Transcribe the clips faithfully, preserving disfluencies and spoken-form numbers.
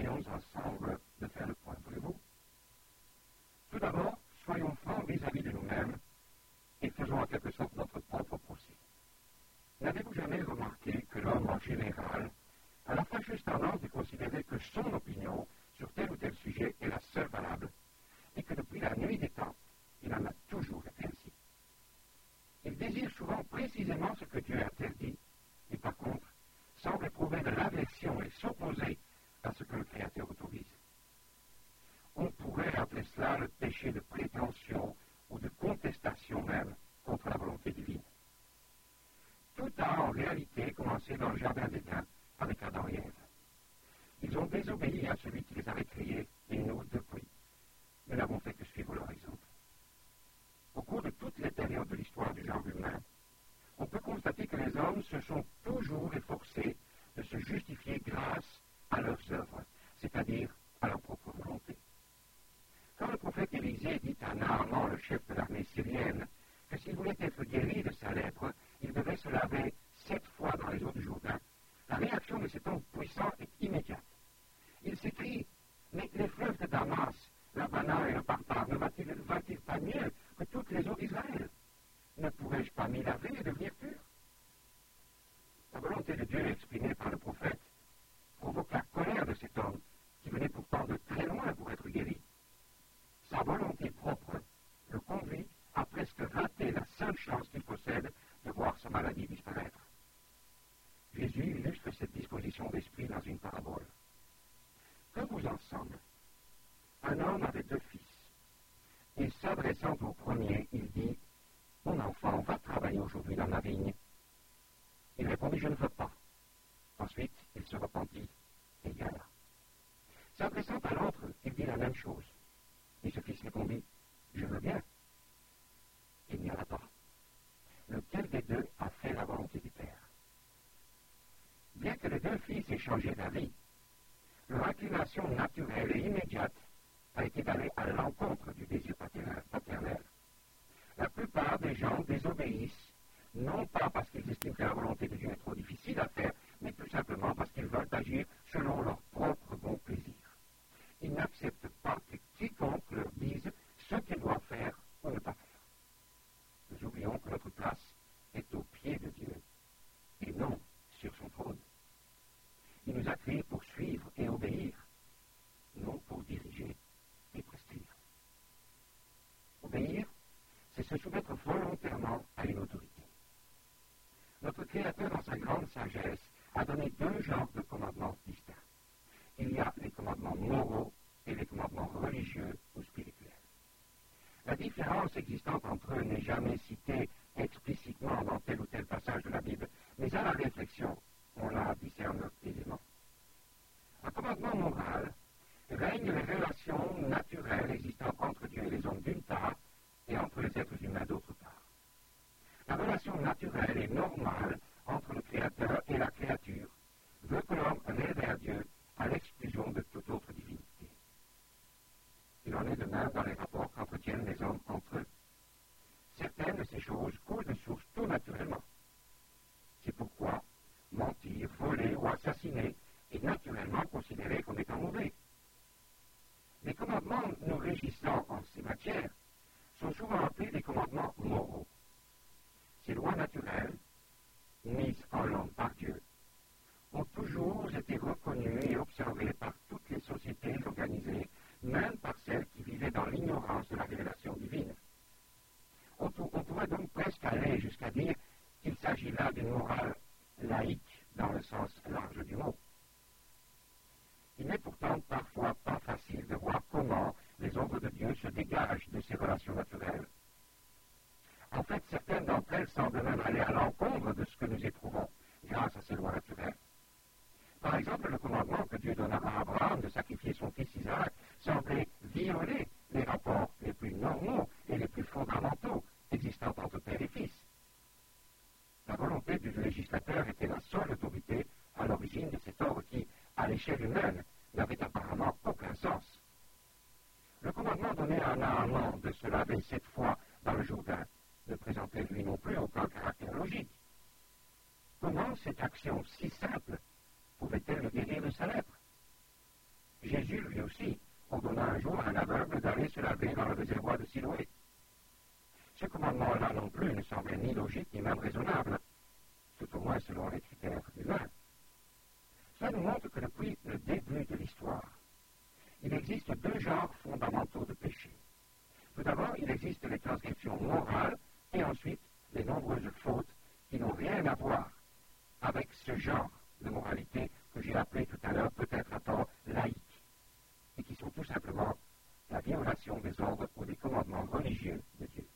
essayons ensemble de faire le point, voulez-vous? Tout d'abord, soyons francs vis-à-vis de nous-mêmes et faisons en quelque sorte notre propre procès. N'avez-vous jamais remarqué que l'homme en général a la fâcheuse tendance de considérer que son opinion sur tel ou tel sujet est la seule valable et que depuis la nuit des temps, il en a toujours été ainsi? Il désire souvent précisément ce que Dieu interdit et par contre semble éprouver de l'aversion et s'opposer à ce que le Créateur autorise. On pourrait appeler cela le péché de prétention ou de contestation même contre la volonté divine. Tout a en réalité commencé dans le jardin d'Éden avec Adam et Ève. Ils ont désobéi à celui qui les avait créés et nous, depuis, nous n'avons fait que suivre leur exemple. Au cours de toutes les périodes de l'histoire du genre humain, on peut constater que les hommes se sont toujours efforcés de se justifier grâce à leurs œuvres, c'est-à-dire à leur propre volonté. Quand le prophète Élisée dit à Naaman, le chef de l'armée syrienne, que s'il voulait être guéri de sa lèpre, il devait se laver sept fois dans les eaux du Jourdain, la réaction de cet homme puissant est immédiate. Il s'écrie, mais les fleuves de Damas, l'Abana et le Parpar, ne va-t-il, va-t-il pas mieux que toutes les eaux d'Israël? Ne pourrais-je pas m'y laver et devenir pur? La volonté de Dieu exprimée par le prophète provoque la colère de cet homme qui venait pourtant de très loin pour être guéri. Sa volonté propre le conduit à presque rater la seule chance qu'il possède de voir sa maladie disparaître. Jésus illustre cette disposition d'esprit dans une parabole. Que vous en semble? Un homme avait deux fils. Et s'adressant au premier, il dit, « Mon enfant, va travailler aujourd'hui dans ma vigne. » Il répondit, « Je ne veux pas. » Ensuite, il se repentit et y alla. S'adressant à l'autre, il dit la même chose. Et ce fils répondit, « Je veux bien. » Il n'y alla pas. Lequel des deux a fait la volonté du Père? Bien que les deux fils aient changé d'avis, leur inclination naturelle et immédiate a été d'aller à l'encontre du désir paternel. La plupart des gens désobéissent, non pas parce qu'ils estiment que la volonté de Dieu est trop difficile à faire, mais tout simplement parce qu'ils veulent agir selon leur propre bon plaisir. Ils n'acceptent pas que quiconque leur dise ce qu'ils doivent faire ou ne pas faire. Nous oublions que notre place est aux pieds de Dieu et non sur son trône. Il nous a créés pour suivre et obéir, non pour diriger et prescrire. Obéir, c'est se soumettre volontairement à une autorité. Notre Créateur, dans sa grande sagesse, a donné deux genres de commandements distincts. Il y a les commandements moraux et les commandements religieux ou spirituels. La différence existante entre eux n'est jamais citée explicitement dans tel ou tel passage de la Bible, mais à la réflexion, on la discerne aisément. Un commandement moral règne les relations naturelles existant entre Dieu et les hommes d'une part et entre les êtres humains d'autre part. La relation naturelle et normale entre le Créateur et la créature veut que l'homme aille vers Dieu à l'exclusion de toute autre divinité. Il en est de même dans les rapports qu'entretiennent les hommes entre eux. Certaines de ces choses coulent de source tout naturellement. C'est pourquoi mentir, voler ou assassiner est naturellement considéré comme étant mauvais. Les commandements nous régissant en ces matières sont souvent appelés des commandements moraux. Ces lois naturelles, mises en l'homme par Dieu, ont toujours été reconnues et observées par toutes les sociétés organisées, même par celles qui vivaient dans l'ignorance de la révélation divine. On, on pourrait donc presque aller jusqu'à dire qu'il s'agit là d'une morale laïque dans le sens large du mot. Il n'est pourtant parfois pas facile de voir comment les œuvres de Dieu se dégagent de ces relations naturelles. En fait, certaines d'entre elles semblent même aller à l'encontre de ce que nous éprouvons grâce à ces lois naturelles. Par exemple, le commandement que Dieu donna à Abraham de sacrifier son fils Isaac semblait violer les rapports les plus normaux et les plus fondamentaux existant entre père et fils. La volonté du législateur était la seule autorité à l'origine de cet ordre qui, à l'échelle humaine, n'avait apparemment aucun sens. Le commandement donné à Naaman de se laver sept fois dans le Jourdain ne présentait lui non plus aucun caractère logique. Comment cette action si simple pouvait-elle le guérir de sa lèpre? laver dans le réservoir de Siloé. Ce commandement-là non plus ne semblait ni logique ni même raisonnable, tout au moins selon les critères humains. Cela nous montre que depuis le début de l'histoire, il existe deux genres fondamentaux de péché. Tout d'abord, il existe les transgressions morales et ensuite les nombreuses fautes qui n'ont rien à voir avec ce genre de moralité que j'ai appelé tout à l'heure, peut-être à tort, laïque, et qui sont tout simplement la violation des ordres ou des commandements religieux de Dieu.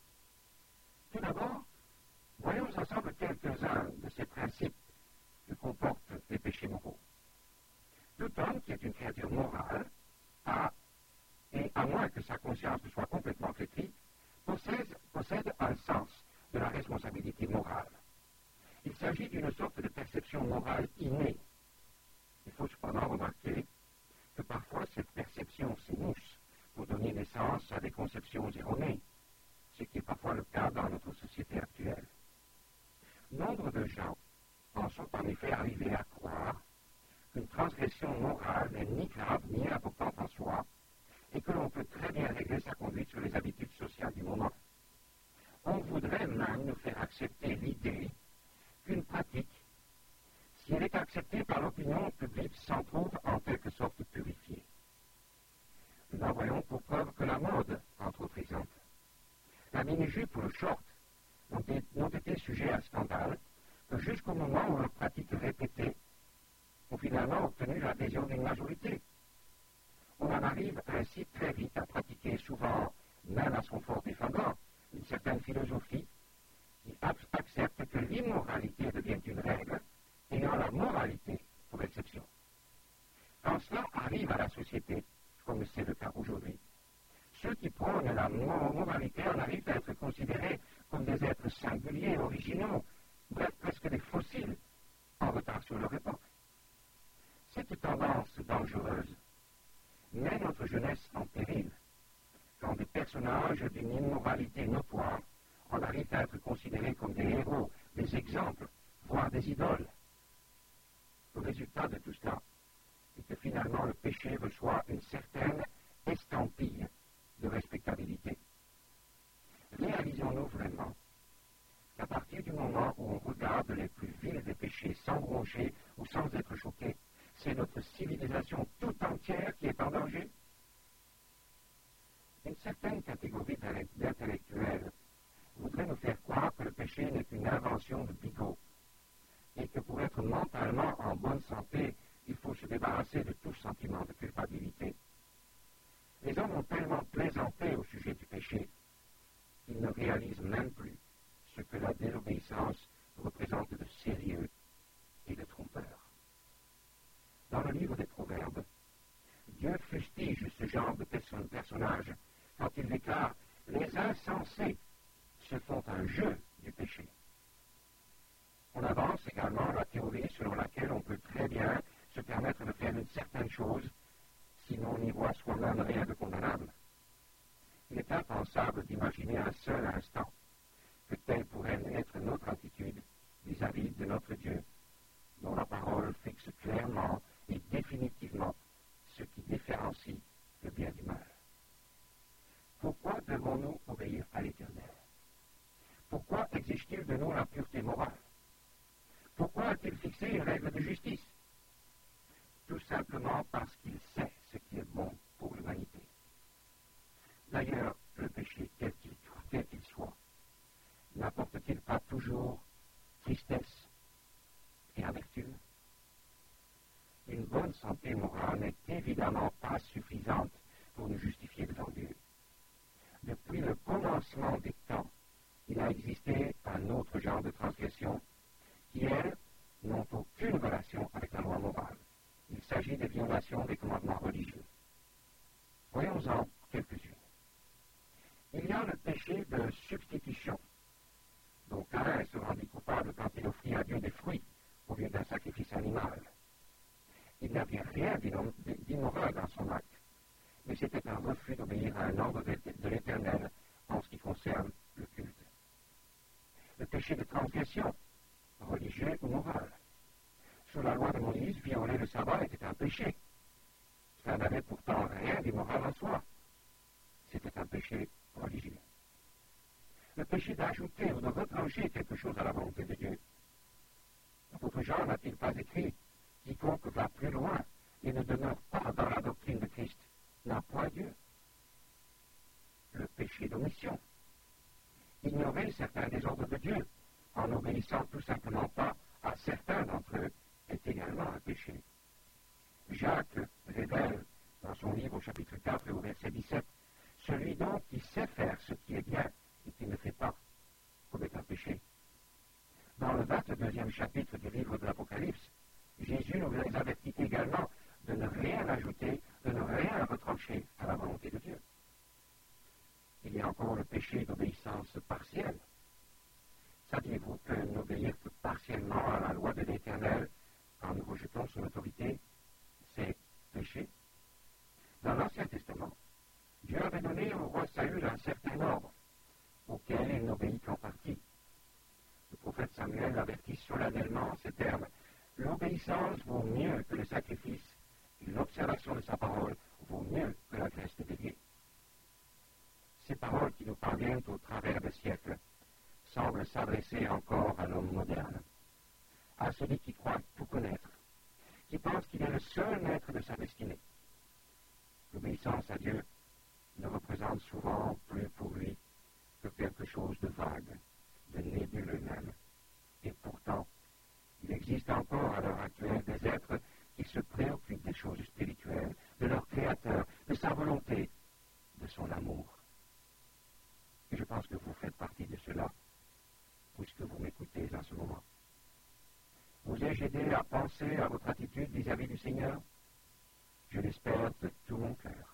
Tout d'abord, voyons ensemble quelques-uns de ces principes que comportent les péchés moraux. Tout homme qui est une créature morale a, et à moins que sa conscience ne soit complètement flétrie, possède, possède un sens de la responsabilité morale. Il s'agit d'une sorte de perception morale innée. Il faut cependant remarquer que parfois cette perception s'émousse pour donner naissance à des conceptions erronées, ce qui est parfois le cas dans notre société actuelle. Nombre de gens en sont en effet arrivés à croire qu'une transgression morale n'est ni grave ni importante en soi et que l'on peut très bien régler sa conduite sur les habitudes sociales du moment. On voudrait même nous faire accepter l'idée qu'une pratique, si elle est acceptée par l'opinion publique, s'en trouve en quelque sorte purifiée. Nous en voyons pour preuve que la mode, entre autres exemples. La mini-jupe ou le short n'ont été sujets à scandale que jusqu'au moment où leurs pratiques répétées ont finalement obtenu l'adhésion d'une majorité. On en arrive ainsi très vite à pratiquer, souvent même à son fort défendant, une certaine philosophie qui accepte que l'immoralité devienne une règle, ayant la moralité pour exception. Quand cela arrive à la société, comme c'est le cas aujourd'hui, ceux qui prônent la moralité en arrivent à être considérés comme des êtres singuliers, originaux, bref, presque des fossiles, en retard sur leur époque. Cette tendance dangereuse met notre jeunesse en péril, quand des personnages d'une immoralité notoire en arrivent à être considérés comme des héros, des exemples, voire des idoles. Le résultat de tout cela est que finalement le péché reçoit une certaine estampille de respectabilité. Réalisons-nous vraiment qu'à partir du moment où on regarde les plus vils des péchés sans broncher ou sans être choqué, c'est notre civilisation tout entière qui est en danger? Une certaine catégorie d'intellectuels voudrait nous faire croire que le péché n'est qu'une invention de bigots et que pour être mentalement en bonne santé, il faut se débarrasser de tout sentiment de culpabilité. Les hommes ont tellement plaisanté au sujet du péché qu'ils ne réalisent même plus ce que la désobéissance représente de sérieux et de trompeur. Dans le livre des Proverbes, Dieu fustige ce genre de person- personnage quand il déclare « Les insensés se font un jeu du péché ». On avance également la théorie selon laquelle on peut très bien se permettre de faire une certaine chose si l'on n'y voit soi-même rien de condamnable. Il est impensable d'imaginer un seul instant que telle pourrait être notre attitude vis-à-vis de notre Dieu, dont la parole fixe clairement et définitivement ce qui différencie le bien du mal. Pourquoi devons-nous obéir à l'Éternel? Pourquoi exige-t-il de nous la pureté morale? Pourquoi a-t-il fixé une règle de justice? Tout simplement parce qu'il sait ce qui est bon pour l'humanité. D'ailleurs, le péché, quel qu'il, quel qu'il soit, n'apporte-t-il pas toujours tristesse et amertume? Une bonne santé morale n'est évidemment pas suffisante pour nous justifier devant Dieu. Depuis le commencement des temps, il a existé un autre genre de transgression qui, elles, n'ont aucune relation avec la loi morale. Il s'agit des violations des commandements religieux. Voyons-en quelques-unes. Il y a le péché de substitution, dont Caïn se rendit coupable quand il offrit à Dieu des fruits au lieu d'un sacrifice animal. Il n'avait rien d'immoral dans son acte, mais c'était un refus d'obéir à un ordre de l'Éternel en ce qui concerne le culte. Le péché de transgression, religieux ou moral. Sous la loi de Moïse, violer le sabbat était un péché. Cela n'avait pourtant rien d'immoral en soi. c'est un péché religieux. Le péché d'ajouter ou de retrancher quelque chose à la volonté de Dieu. L'apôtre Jean n'a-t-il pas écrit « Quiconque va plus loin et ne demeure pas dans la doctrine de Christ n'a point Dieu ». Le péché d'omission. Ignorer certains des ordres de Dieu en n'obéissant tout simplement pas à certains d'entre eux est également un péché. Jacques révèle dans son livre au chapitre quatre et au verset dix-sept « Celui donc qui sait faire ce qui est bien et qui ne fait pas commet un péché ». Dans le vingt-deuxième chapitre du livre de l'Apocalypse, Jésus nous avertit également de ne rien ajouter, de ne rien retrancher à la volonté de Dieu. Il y a encore le péché d'obéissance partielle. Saviez-vous que n'obéir que partiellement à la loi de l'Éternel, quand nous rejetons son autorité, c'est péché? Dans l'Ancien Testament, Dieu avait donné au roi Saül un certain ordre, auquel il n'obéit qu'en partie. Le prophète Samuel avertit solennellement en ces termes « L'obéissance vaut mieux que le sacrifice, et l'observation de sa parole vaut mieux que la graisse de bélier. » Ces paroles qui nous parviennent au travers des siècles semblent s'adresser encore à l'homme moderne, à celui qui croit tout connaître, qui pense qu'il est le seul maître de sa destinée. L'obéissance à Dieu ne représente souvent plus pour lui que quelque chose de vague, de nébuleux même. Et pourtant, il existe encore à l'heure actuelle des êtres qui se préoccupent des choses spirituelles, de leur Créateur, de sa volonté, de son amour. Et je pense que vous faites partie de cela, puisque vous m'écoutez en ce moment. Vous ai-je aidé à penser à votre attitude vis-à-vis du Seigneur? Je l'espère de tout mon cœur.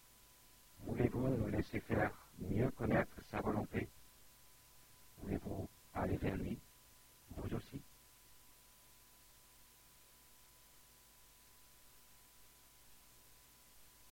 Voulez-vous nous laisser faire mieux connaître sa volonté? Voulez-vous